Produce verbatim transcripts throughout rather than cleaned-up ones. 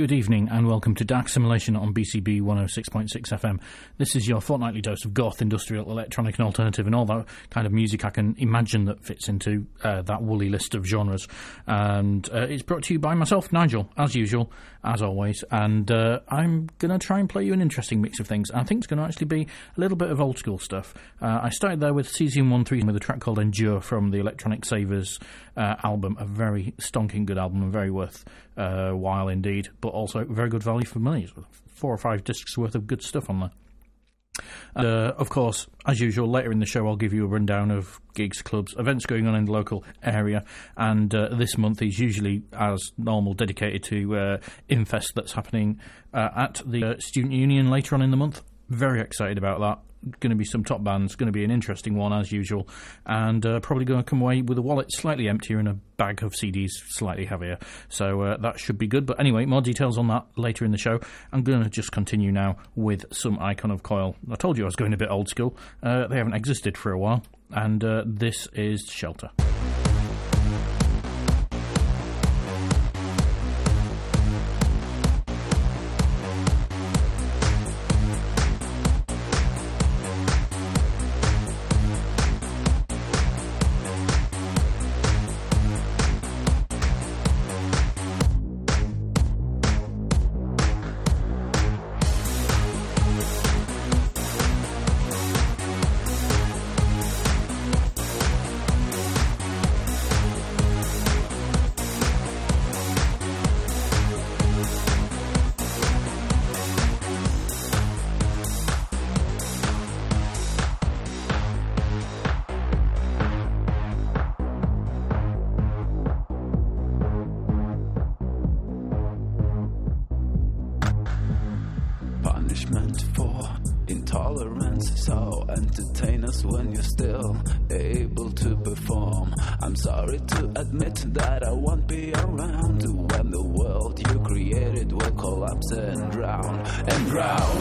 Good evening and welcome to Dark Simulation on B C B one oh six point six F M. This is your fortnightly dose of goth, industrial, electronic and alternative and all that kind of music I can imagine that fits into uh, that woolly list of genres. And uh, it's brought to you by myself, Nigel, as usual, as always. And uh, I'm going to try and play you an interesting mix of things. I think it's going to actually be a little bit of old school stuff. Uh, I started there with Cesium one three with a track called Endure from the Electronic Savers uh, album. A very stonking good album and very worth a uh, while indeed, but also very good value for money. Four or five discs worth of good stuff on there. Uh, of course, as usual, later in the show I'll give you a rundown of gigs, clubs, events going on in the local area, and uh, this month is usually, as normal, dedicated to uh, Infest that's happening uh, at the uh, Student Union later on in the month. Very excited about that. Going to be some top bands, going to be an interesting one as usual, and uh, probably going to come away with a wallet slightly emptier and a bag of C Ds slightly heavier, so uh, that should be good. But anyway, more details on that later in the show. I'm going to just continue now with some Icon of Coil. I told you I was going a bit old school. Uh, they haven't existed for a while, and uh, this is Shelter. I'm sorry to admit that I won't be around when the world you created will collapse and drown, and drown.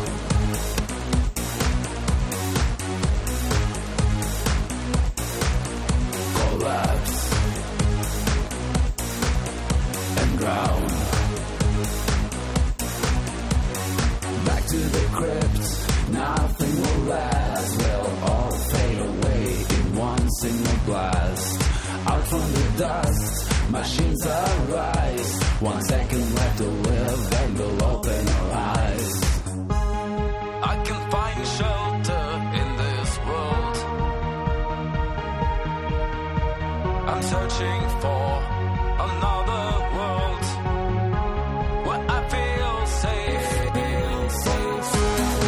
Collapse and drown. Back to the crypt, nothing will last. We'll all fade away in one single blast. Out from the dust, machines arise. One second left to live, then we'll open our eyes. I can find shelter in this world. I'm searching for another world where I feel safe, feel safe.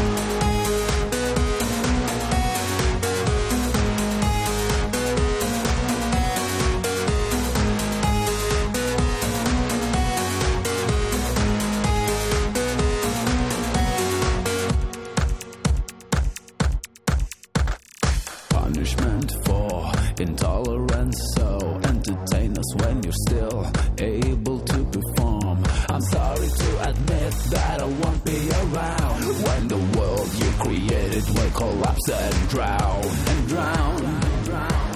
Intolerance, so entertain us when you're still able to perform. I'm sorry to admit that I won't be around when the world you created will collapse and drown, and drown, and drown.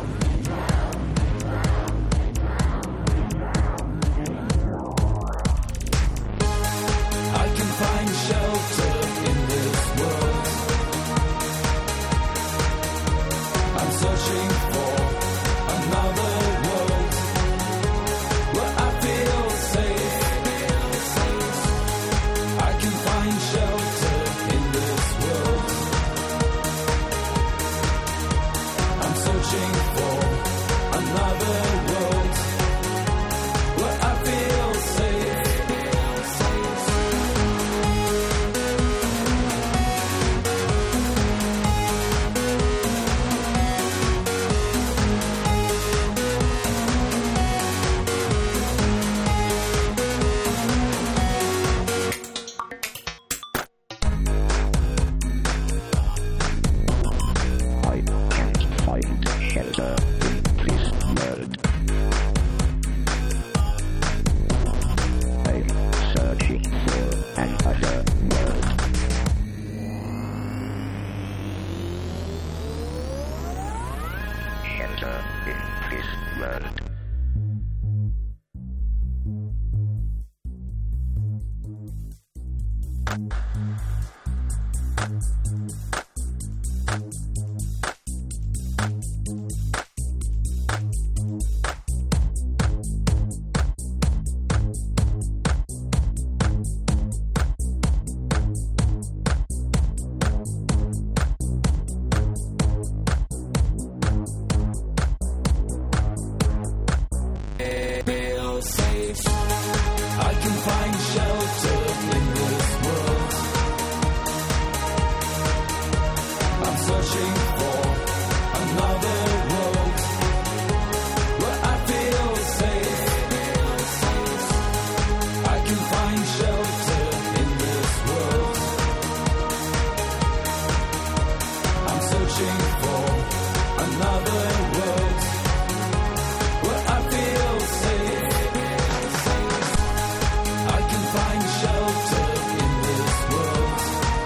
I can find shelter in this world. I'm searching for another world where I feel safe. I can find shelter in this world. I'm searching for another world where I feel safe. searching for another world where I feel safe. I can find shelter in this world. I'm searching for another world where I feel safe. I can find shelter in this world.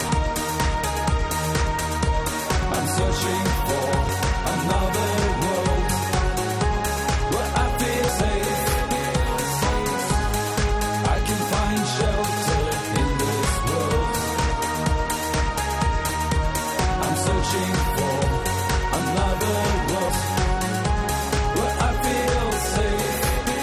I'm searching for another world where I feel safe. I can find shelter in this world. I'm searching for another world where I feel safe.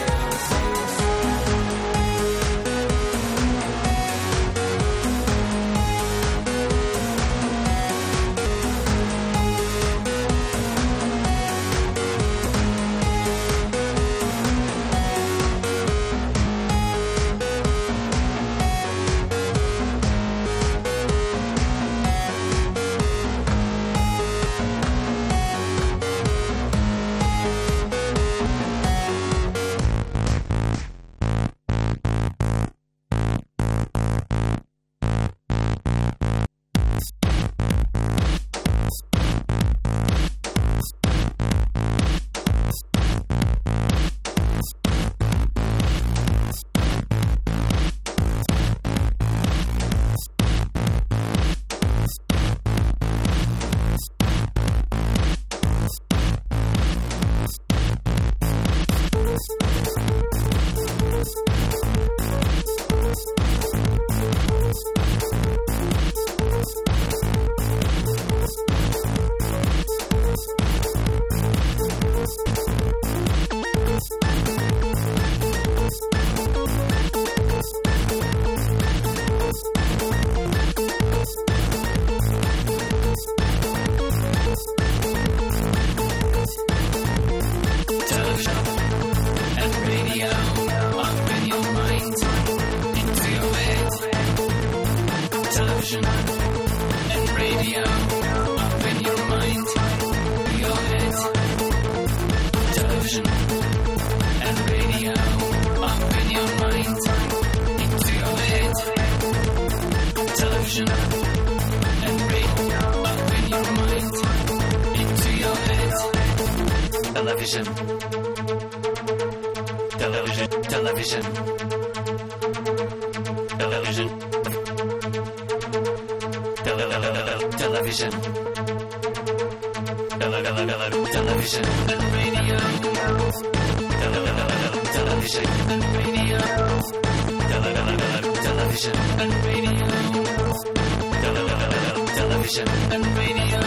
Television. Television. Television. Television. Television. Television and radio. Television and radio. Television and radio. Television and radio.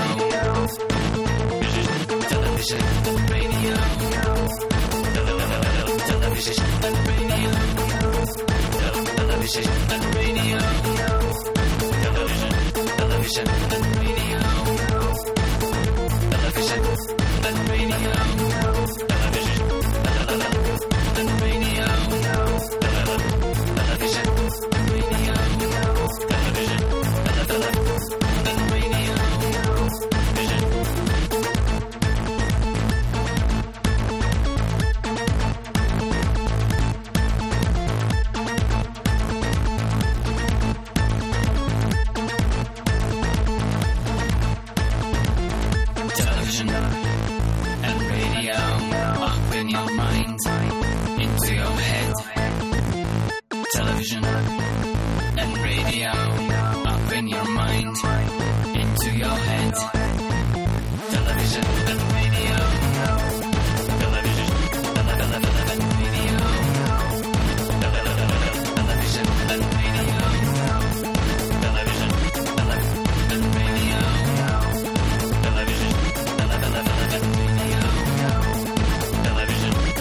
Television and radio. Television and radio. Television and radio. Television, television and radio. Television and radio. Television and radio. Television and radio. Television and radio. Vision. Television and radio up in your mind, into your head. Television and radio. Television and radio. Television and radio. Television and radio. Television and radio. Television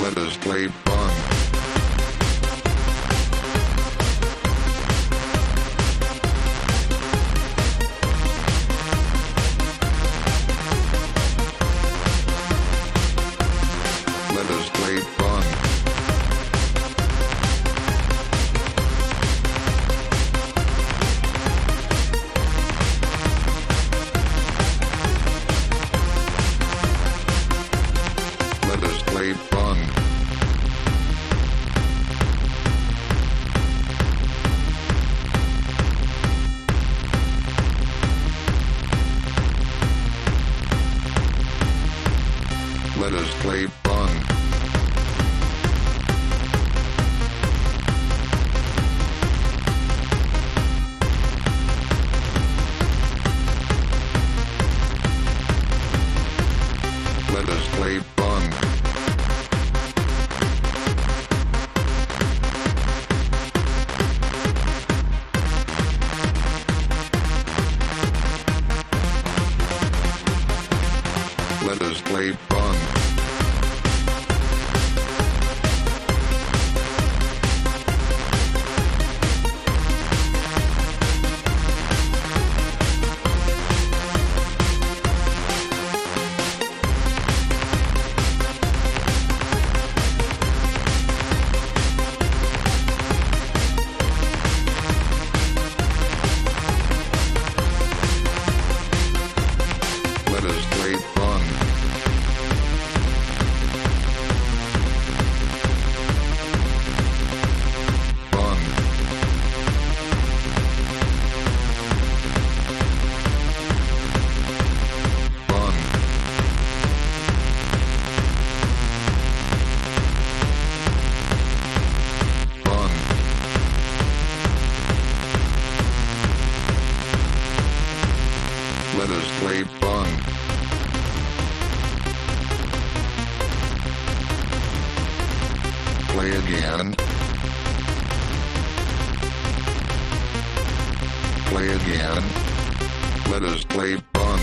Let us play fun. Let us play fun. Let us play fun. Let us play fun. Let us play fun. Let us play fun. Let us play fun. Fun. Fun. Fun. Let us play fun. Play again. Play again. Let us play fun.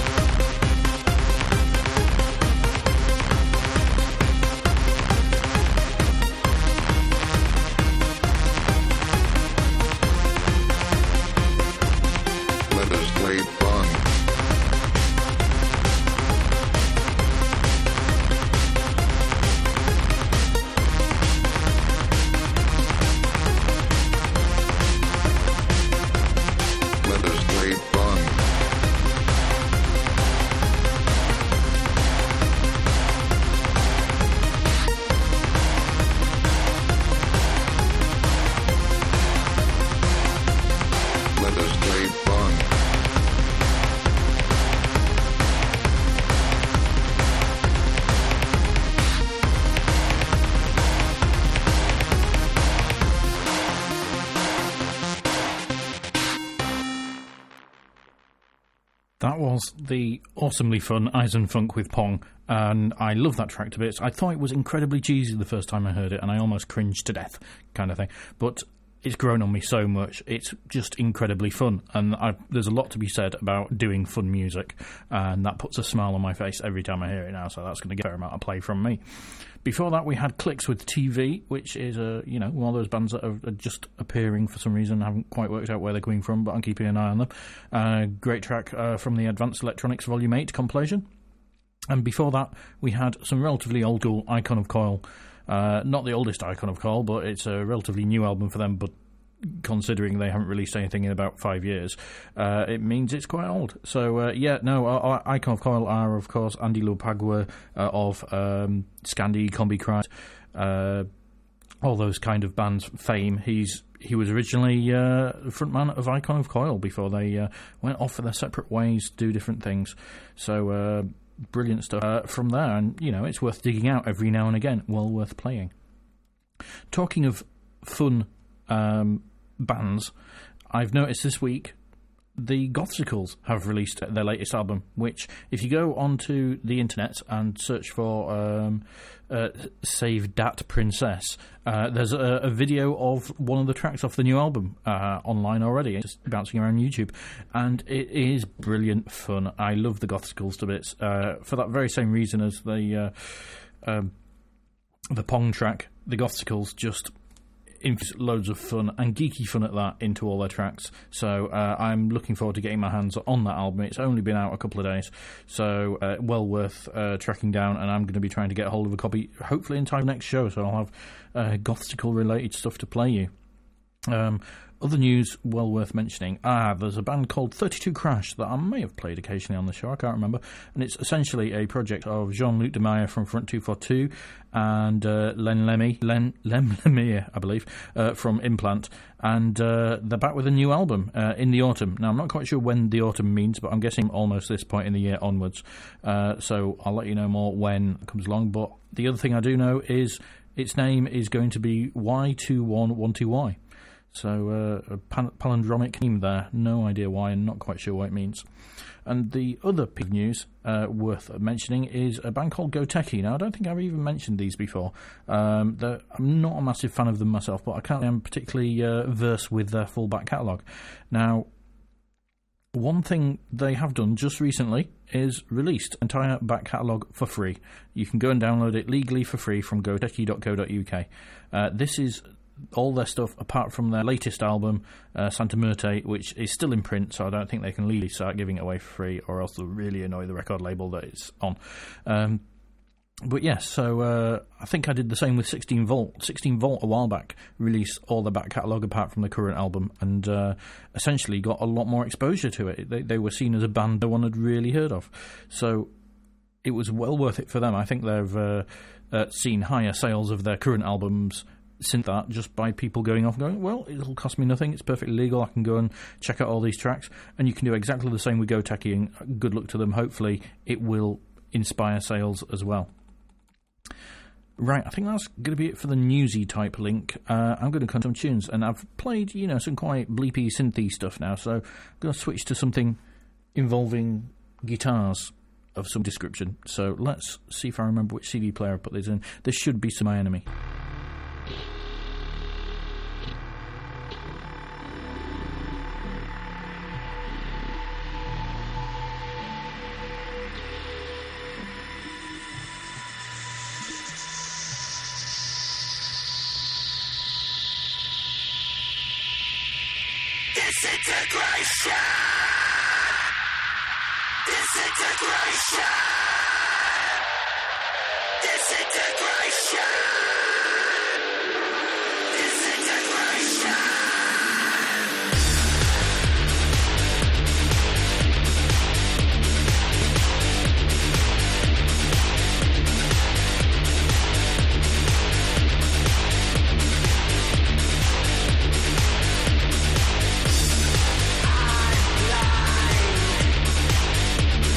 Let us play fun. Let us play fun. Let us play fun. That was the awesomely fun Eisenfunk with Pong, and I love that track to bits. I thought it was incredibly cheesy the first time I heard it, and I almost cringed to death, kind of thing. But it's grown on me so much. It's just incredibly fun, and I've, there's a lot to be said about doing fun music, and that puts a smile on my face every time I hear it now, so that's going to get a fair amount of play from me. Before that, we had Clicks with T V, which is a you know one of those bands that are, are just appearing for some reason. I haven't quite worked out where they're coming from, but I'm keeping an eye on them. Uh, great track uh, from the Advanced Electronics Volume eight compilation. And before that, we had some relatively old school Icon of Coil. Uh, not the oldest Icon of Coil, but it's a relatively new album for them, but considering they haven't released anything in about five years, uh, it means it's quite old. So, uh, yeah, no, our, our Icon of Coil are, of course, Andy Lopagua uh, of um, Scandi, Combi Crimes, uh, all those kind of bands fame. He's He was originally uh, frontman of Icon of Coil before they uh, went off for their separate ways to do different things. So, uh, brilliant stuff uh, from there, and, you know, it's worth digging out every now and again, well worth playing. Talking of fun um bands, I've noticed this week the Gothsicles have released their latest album, which, if you go onto the internet and search for um, uh, Save Dat Princess, uh, there's a, a video of one of the tracks off the new album uh, online already, just bouncing around YouTube, and it is brilliant fun. I love the Gothsicles to bits, uh, for that very same reason as the uh, um, the Pong track, the Gothsicles, just infuse loads of fun and geeky fun at that into all their tracks. So uh, I'm looking forward to getting my hands on that album. It's only been out a couple of days, so uh, well worth uh, tracking down, and I'm going to be trying to get a hold of a copy hopefully in time for next show, so I'll have uh, Gothsicle related stuff to play you. Um, other news well worth mentioning. Ah, there's a band called thirty-two Crash that I may have played occasionally on the show, I can't remember, and it's essentially a project of Jean-Luc Demeyer from Front two forty-two and uh, Len Lemmy, Len, Lem Lemire, I believe, uh, from Implant, and uh, they're back with a new album uh, in the autumn. Now, I'm not quite sure when the autumn means, but I'm guessing almost this point in the year onwards, uh, so I'll let you know more when it comes along. But the other thing I do know is its name is going to be Y two one one two Y. So uh, a pal- palindromic name there, no idea why, and not quite sure what it means. And the other piece of news uh, worth mentioning is a band called Goteki. Now, I don't think I've even mentioned these before. Um, I'm not a massive fan of them myself, but I can't am particularly uh, versed with their full back catalogue. Now, one thing they have done just recently is released entire back catalogue for free. You can go and download it legally for free from goteki dot co dot uk. Uh, this is all their stuff apart from their latest album, uh, Santa Muerte, which is still in print, so I don't think they can legally start giving it away for free, or else they'll really annoy the record label that it's on. Um, but yes, so uh, I think I did the same with sixteen volt. sixteen volt a while back released all the back catalogue apart from the current album, and uh, essentially got a lot more exposure to it. They, they were seen as a band no one had really heard of, so it was well worth it for them. I think they've uh, uh, seen higher sales of their current albums since that, just by people going off and going, well, it'll cost me nothing, it's perfectly legal, I can go and check out all these tracks, and you can do exactly the same with Goteki, and good luck to them. Hopefully it will inspire sales as well. Right, I think that's going to be it for the newsy type link. uh, I'm going to cut some tunes, and I've played, you know, some quite bleepy synthy stuff now, so I'm going to switch to something involving guitars of some description. So let's see if I remember which C D player I put this in. This should be To My Enemy. Disintegration! Disintegration! Disintegration! Disintegration!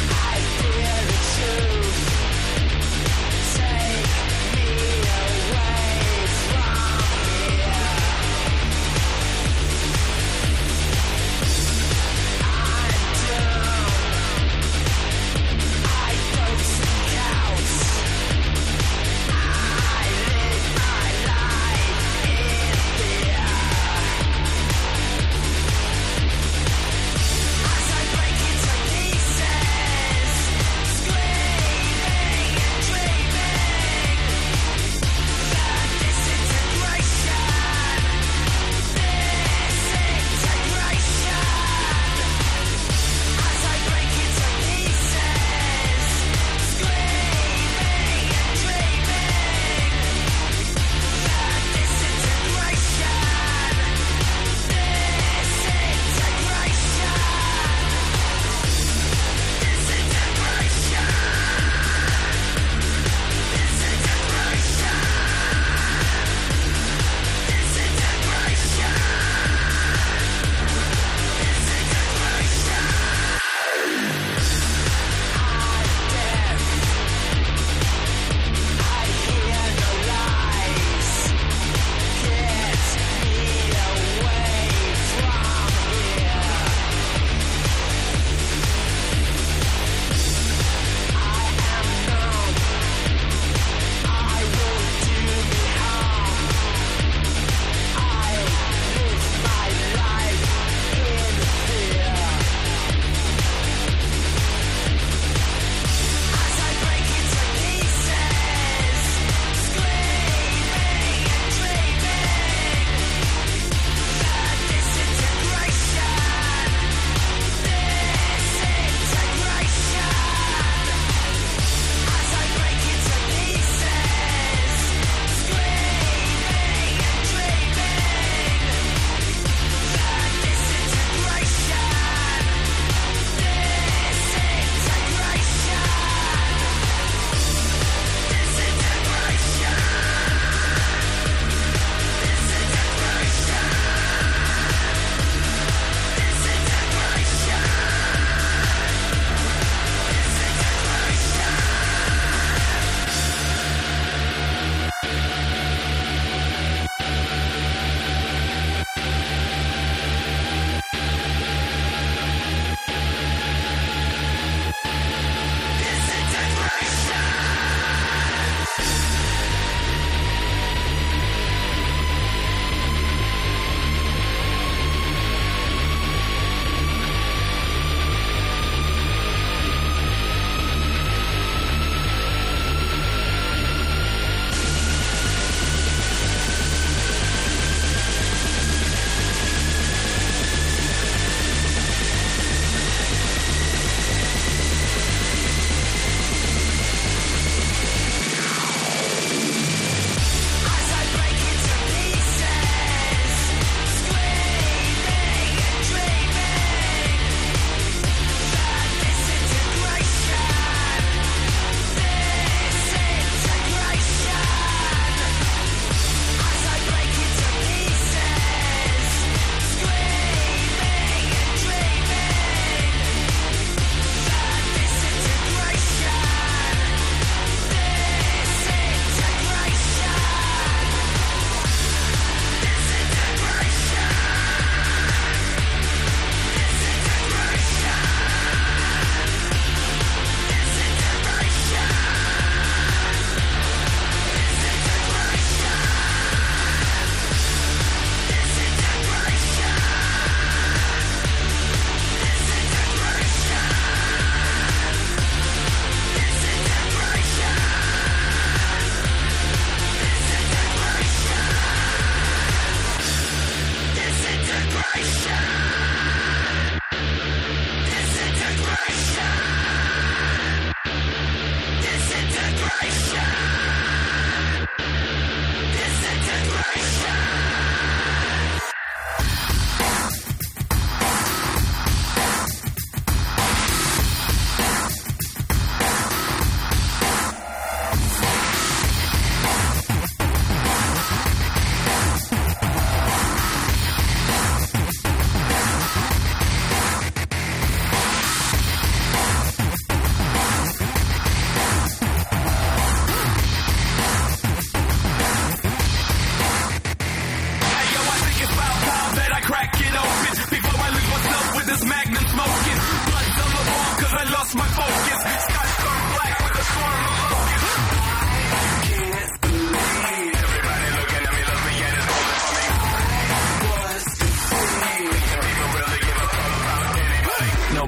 Take me away.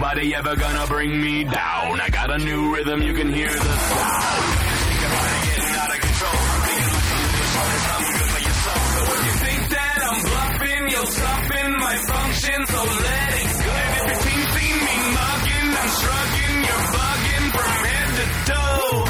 nobody ever gonna bring me down. I got a new rhythm, you can hear the sound. Think about it getting out of control. Thinking like you do something, something good for your soul. So if you think that I'm bluffing, you'll soften my function, so let it go. If your team seen me mugging, I'm shrugging, you're bugging from head to toe.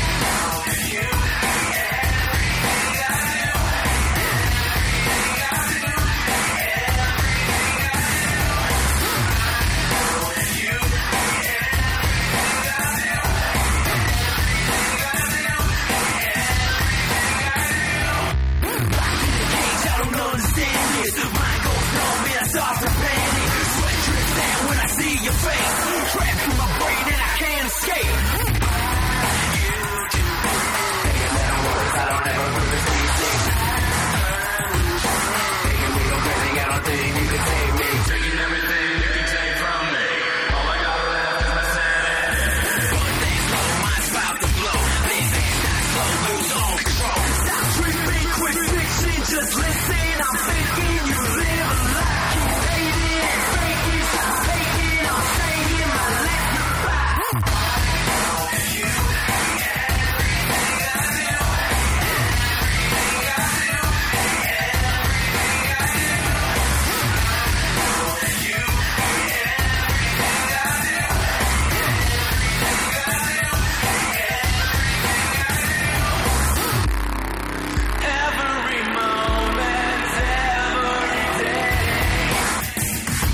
Trapped in my brain and I can't escape. Taking down words, I don't ever prove it's easy. Taking me go crazy, I don't think you can take me. Taking everything you can take from me. All I got left is my sanity. One day slow, mind's about to blow. These days not slow, lose all control. Stop tripping, quit fiction, just listen. I'm thinking you live a lie. Keep hating and faking, stop faking. I'm saying my left goodbye. Every moment, every day.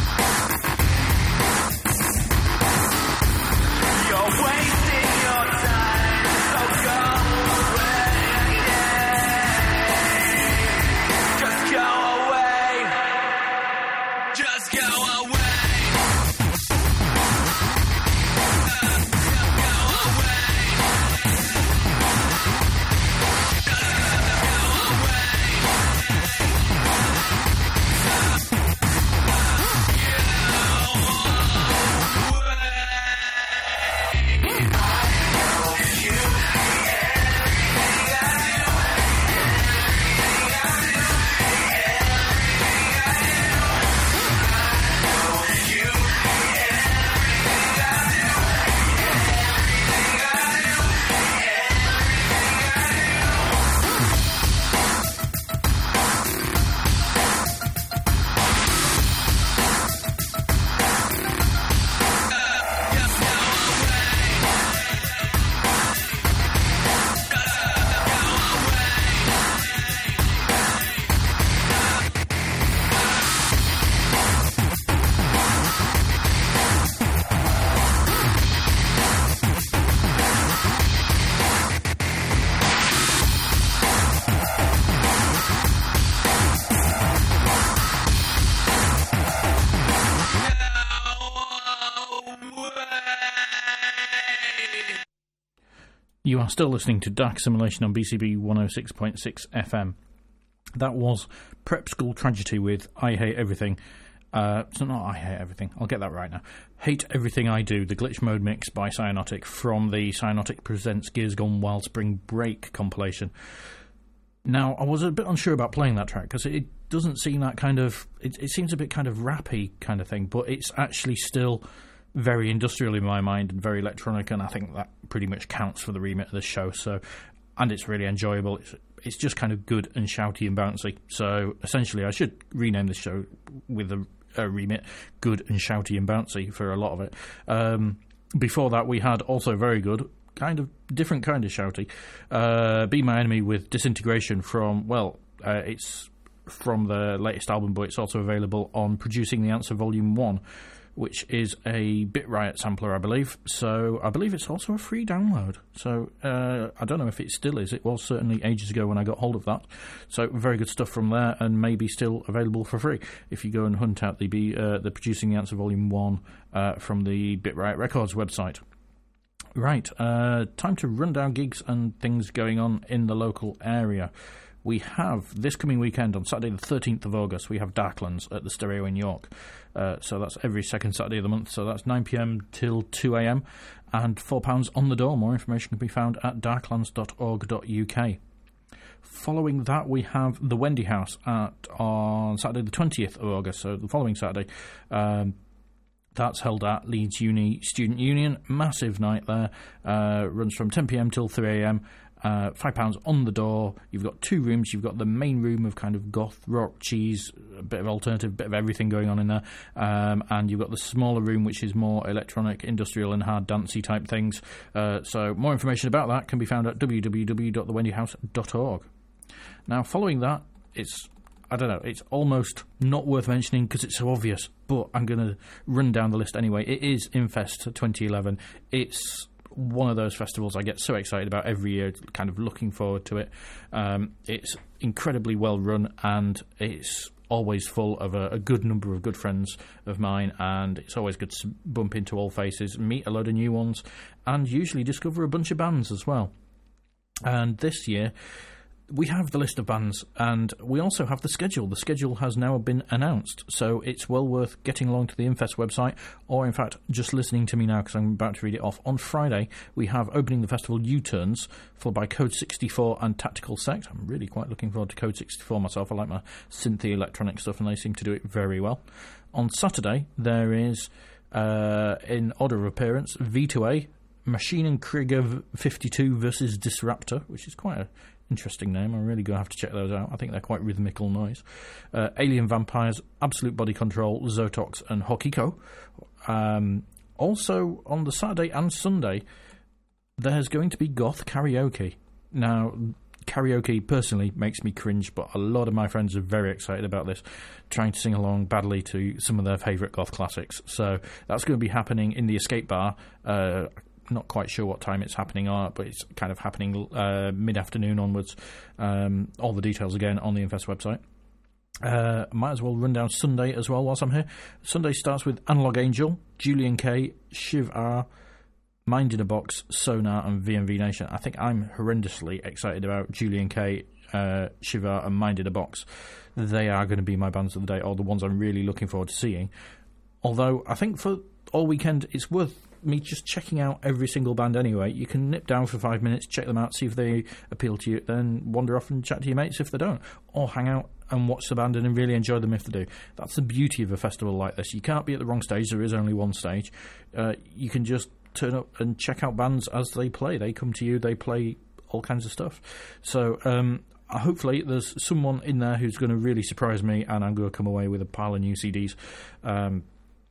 You're wasting your time, so go away. Just go away. Just go away. You are still listening to Dark Simulation on B C B one oh six point six F M. That was Prep School Tragedy with I Hate Everything. Uh, so not I Hate Everything, I'll get that right now. Hate Everything I Do, the Glitch Mode mix by Cyanotic from the Cyanotic Presents Gears Gone Wild Spring Break compilation. Now, I was a bit unsure about playing that track because it doesn't seem that kind of... It, it seems a bit kind of rappy kind of thing, but it's actually still very industrial in my mind and very electronic, and I think that pretty much counts for the remit of the show. So, and it's really enjoyable. It's it's just kind of good and shouty and bouncy. So essentially, I should rename this show with a, a remit good and shouty and bouncy for a lot of it. Um, before that, we had also very good, kind of different kind of shouty, uh, Be My Enemy with Disintegration from, well, uh, it's from the latest album, but it's also available on Producing the Answer Volume one, which is a Bit Riot sampler, I believe. So I believe it's also a free download. So uh, I don't know if it still is. It was certainly ages ago when I got hold of that. So very good stuff from there, and maybe still available for free if you go and hunt out the B, uh, the Producing the Answer Volume one uh, from the Bit Riot Records website. Right, uh, time to run down gigs and things going on in the local area. We have, this coming weekend, on Saturday the thirteenth of August, we have Darklands at the Stereo in York. Uh, so that's every second Saturday of the month, so that's nine p.m. till two a.m. and four pounds on the door. More information can be found at darklands dot org dot u k. Following that, we have the Wendy House at on Saturday the twentieth of August, so the following Saturday. Um, That's held at Leeds Uni Student Union. Massive night there. Uh, runs from ten p.m. till three a.m. Uh, five pounds on the door. You've got two rooms. You've got the main room of kind of goth, rock, cheese, a bit of alternative, bit of everything going on in there. Um, and you've got the smaller room, which is more electronic, industrial and hard dancey type things. Uh, so more information about that can be found at w w w dot the wendy house dot org. Now, following that, it's, I don't know, it's almost not worth mentioning because it's so obvious, but I'm going to run down the list anyway. It is Infest twenty eleven. It's one of those festivals I get so excited about every year, kind of looking forward to it. Um, it's incredibly well run, and it's always full of a, a good number of good friends of mine, and it's always good to bump into old faces, meet a load of new ones, and usually discover a bunch of bands as well. And this year we have the list of bands, and we also have the schedule. The schedule has now been announced, so it's well worth getting along to the Infest website, or in fact just listening to me now because I'm about to read it off. On Friday we have opening the festival U-Turns, followed by Code sixty-four and Tactical Sect. I'm really quite looking forward to Code sixty-four myself. I like my synthy electronic stuff, and they seem to do it very well. On Saturday there is, uh, in order of appearance, V two A, Machine and Krieger fifty-two versus Disruptor, which is quite a interesting name. I'm really going to have to check those out. I think they're quite rhythmical noise. Uh, Alien Vampires, Absolute Body Control, Zotox and Hokiko. Um, also, on the Saturday and Sunday, there's going to be goth karaoke. Now, karaoke personally makes me cringe, but a lot of my friends are very excited about this, trying to sing along badly to some of their favourite goth classics. So that's going to be happening in the Escape Bar. Uh, not quite sure what time it's happening at, but it's kind of happening uh, mid-afternoon onwards. Um, all the details again on the Infest website. Uh, might as well run down Sunday as well whilst I'm here. Sunday starts with Analog Angel, Julian K, Shiv R, Mind in a Box, Sonar and V M V Nation. I think I'm horrendously excited about Julian K, uh, Shiv R and Mind in a Box. They are going to be my bands of the day, or the ones I'm really looking forward to seeing. Although I think for all weekend it's worth me just checking out every single band anyway. You can nip down for five minutes, check them out, see if they appeal to you, then wander off and chat to your mates if they don't, or hang out and watch the band and really enjoy them if they do. That's the beauty of a festival like this. You can't be at the wrong stage. There is only one stage. Uh, you can just turn up and check out bands as they play. They come to you, they play all kinds of stuff. So um, hopefully there's someone in there who's going to really surprise me, and I'm going to come away with a pile of new C Ds. Um,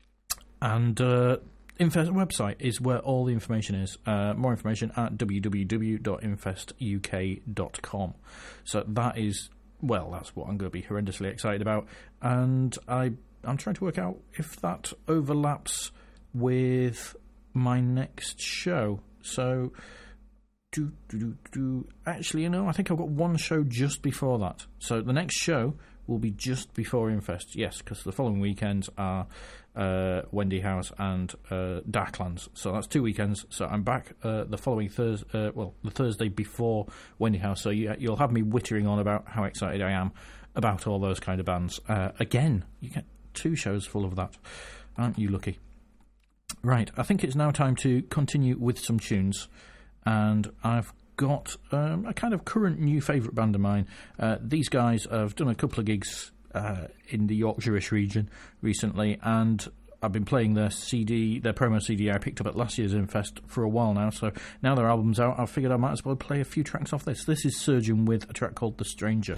and uh, Infest website is where all the information is. Uh, more information at w w w dot infest u k dot com. So that is, well, that's what I'm going to be horrendously excited about. And I, I'm trying to work out if that overlaps with my next show. So, do, do, do, do. Actually, you know, I think I've got one show just before that. So the next show will be just before Infest, yes, because the following weekends are uh, Wendy House and uh, Darklands. So that's two weekends. So I'm back uh, the following Thursday, uh, well, the Thursday before Wendy House. So you, you'll have me wittering on about how excited I am about all those kind of bands. Uh, again, you get two shows full of that. Aren't you lucky? Right, I think it's now time to continue with some tunes. And I've got um, a kind of current new favourite band of mine. Uh, these guys have done a couple of gigs uh, in the Yorkshire-ish region recently, and I've been playing their C D, their promo C D I picked up at last year's Infest for a while now, so now their album's out, I figured I might as well play a few tracks off this. This is Surgeon with a track called The Stranger.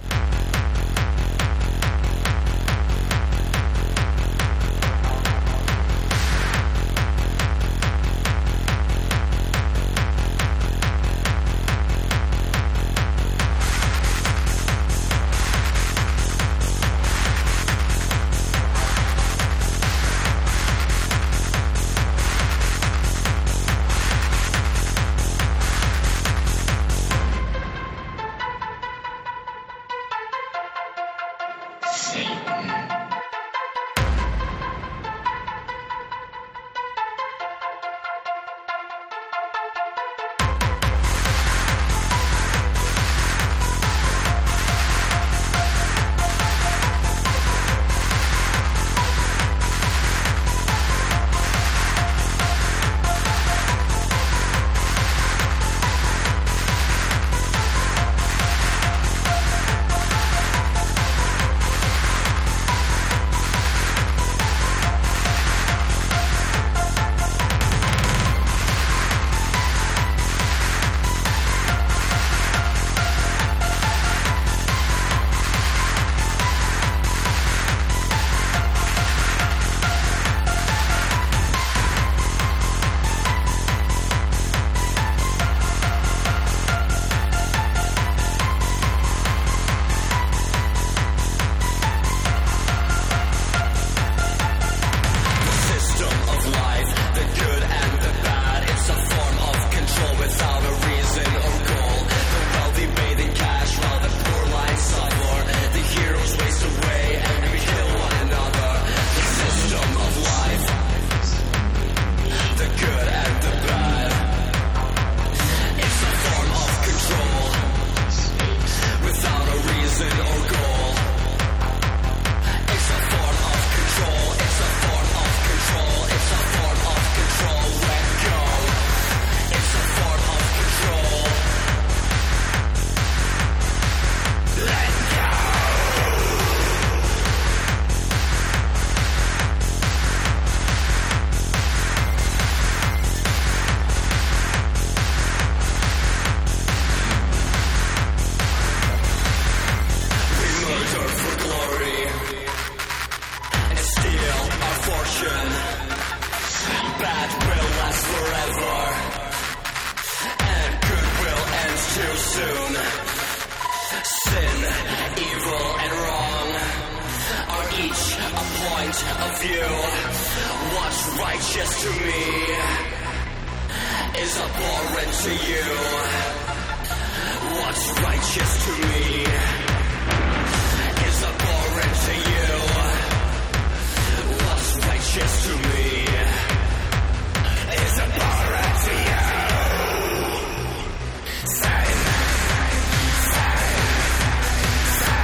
What's righteous to me is abhorrent to you. What's righteous to me is abhorrent to you. What's righteous to me is abhorrent to you. Say, say, say.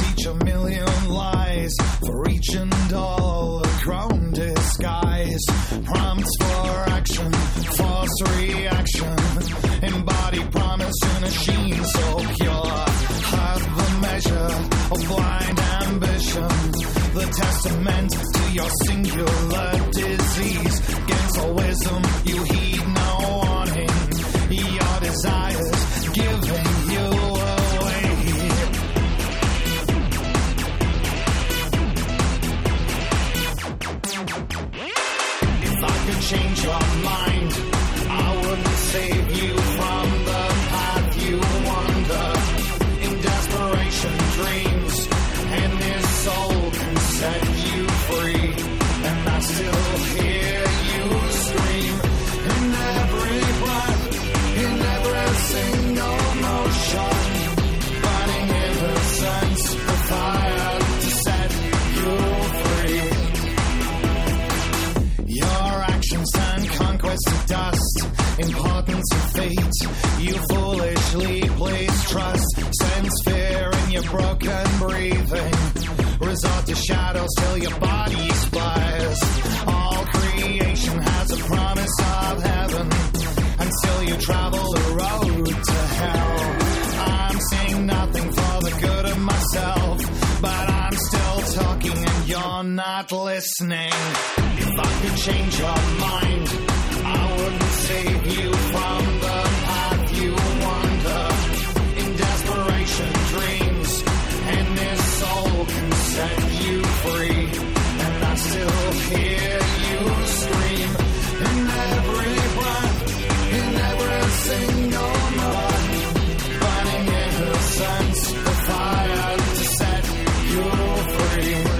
teach a million lies for each and all a grown disguise. Prompts for action, false reaction, embodied promise in a sheen so pure. Half the measure of blind ambition, the testament to your singular disease. Against all wisdom, you heed no warning. Your desires giving you away. If I could change your mind, I wouldn't save you from the path you wander. In desperation, dreams, and this soul can set you free. And I still hear you scream in every breath, in every single motion. Burning innocence, the fire to set you free. Your actions turn conquest to dust, importance of fate. You foolishly place trust, sense fear in your broken breathing. Resort to shadows till your body splatters. All creation has a promise of heaven until you travel the road to hell. I'm saying nothing for the good of myself, but I'm still talking and you're not listening. If I could change your mind, I wouldn't save you from the path you wander. In desperation, dreams, and this soul can set you free. And I still hear you scream in every breath, in every single moment. Burning innocence, the fire to set you free.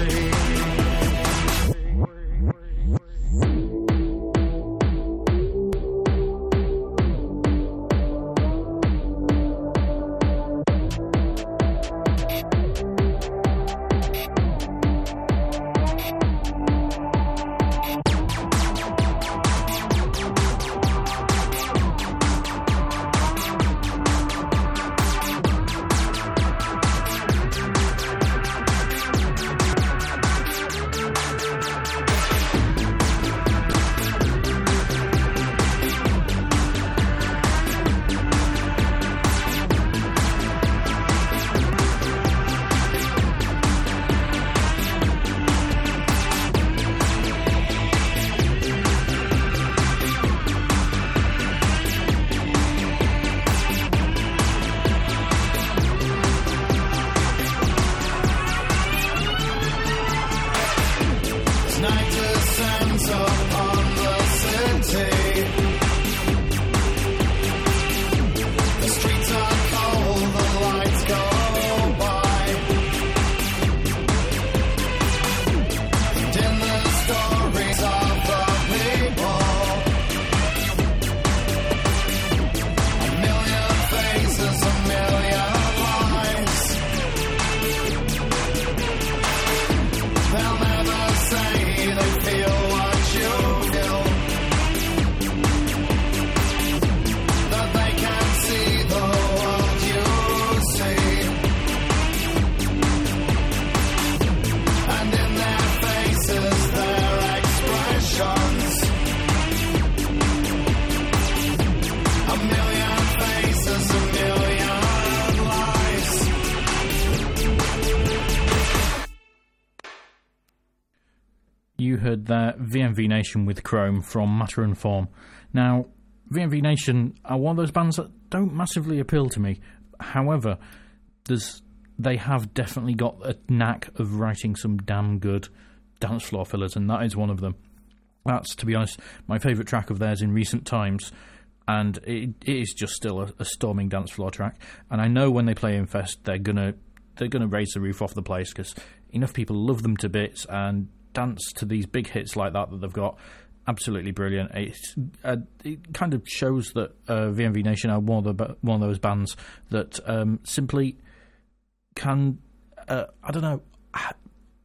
You heard there V M V Nation with Chrome from Matter and Form. Now, V M V Nation are one of those bands that don't massively appeal to me. However, there's they have definitely got a knack of writing some damn good dance floor fillers, and that is one of them. That's, to be honest, my favourite track of theirs in recent times, and it, it is just still a, a storming dance floor track. And I know when they play Infest, they're gonna they're gonna raise the roof off the place because enough people love them to bits and dance to these big hits like that that they've got. Absolutely brilliant. It's, uh, it kind of shows that uh, V M V Nation are one of the one of those bands that um, simply can uh, I don't know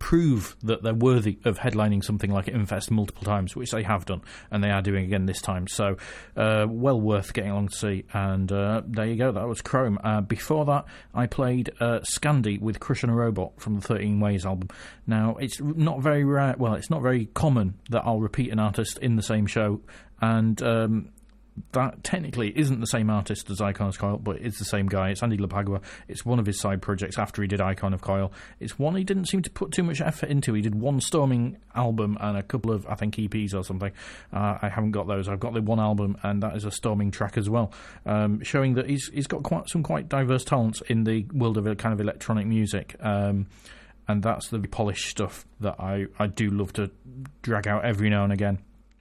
prove that they're worthy of headlining something like Infest multiple times, which they have done, and they are doing again this time. So, uh, well worth getting along to see. And uh, there you go, that was Chrome. Uh, before that, I played uh, Scandi with Crush on a Robot from the thirteen Ways album. Now, it's not very rare, well, it's not very common that I'll repeat an artist in the same show, and um, that technically isn't the same artist as Icon of Coil, but it's the same guy. It's Andy LaPagua. It's one of his side projects after he did Icon of Coil. It's one he didn't seem to put too much effort into. He did one Storming album and a couple of, I think, E Ps or something. Uh, I haven't got those. I've got the one album, and that is a Storming track as well, um, showing that he's he's got quite some quite diverse talents in the world of kind of electronic music. Um, and that's the polished stuff that I, I do love to drag out every now and again.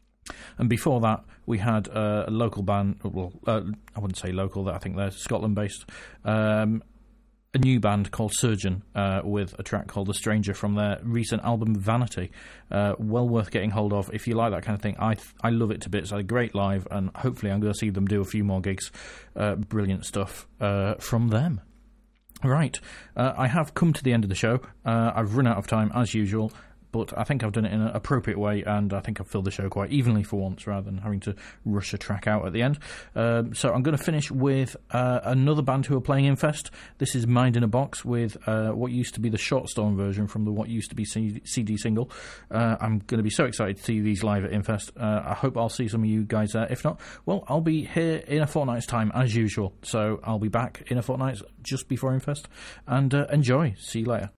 And before that, we had uh, a local band, well, uh, I wouldn't say local, I think they're Scotland-based, um, a new band called Surgeon, uh, with a track called The Stranger from their recent album Vanity. Uh, well worth getting hold of if you like that kind of thing. I th- I love it to bits. They're great live, and hopefully I'm going to see them do a few more gigs. Uh, brilliant stuff uh, from them. Right, uh, I have come to the end of the show. Uh, I've run out of time, as usual, but I think I've done it in an appropriate way, and I think I've filled the show quite evenly for once, rather than having to rush a track out at the end. Um, so I'm going to finish with uh, another band who are playing Infest. This is Mind in a Box with uh, what used to be the Shortstorm version from the what used to be C D single. Uh, I'm going to be so excited to see these live at Infest. Uh, I hope I'll see some of you guys there. If not, well, I'll be here in a fortnight's time, as usual. So I'll be back in a fortnight just before Infest, and uh, enjoy. See you later.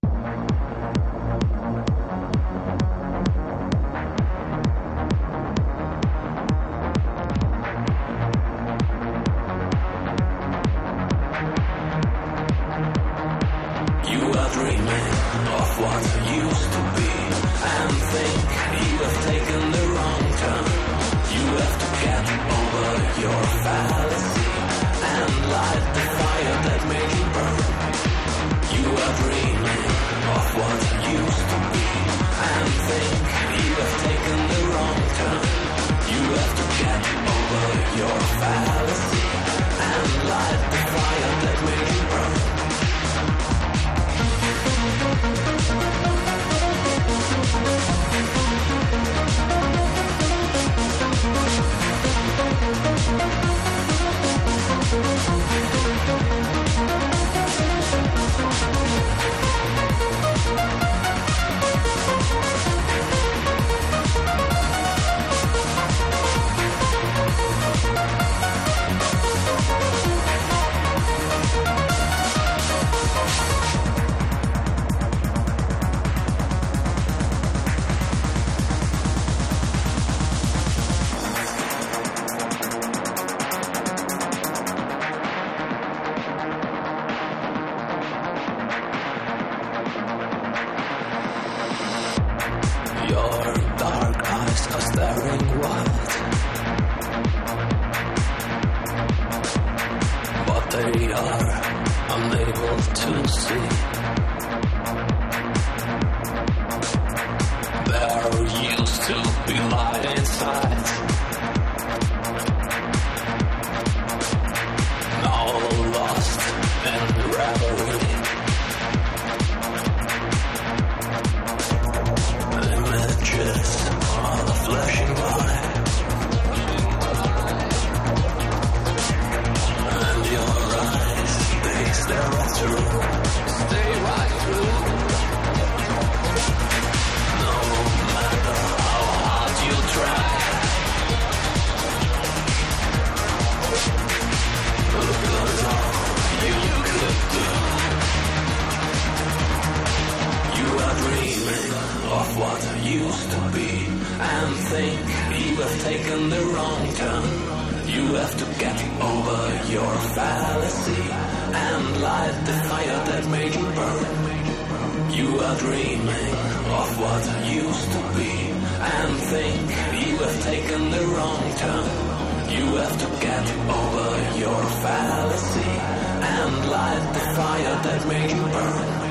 Your fallacy and light the fire that made you burn.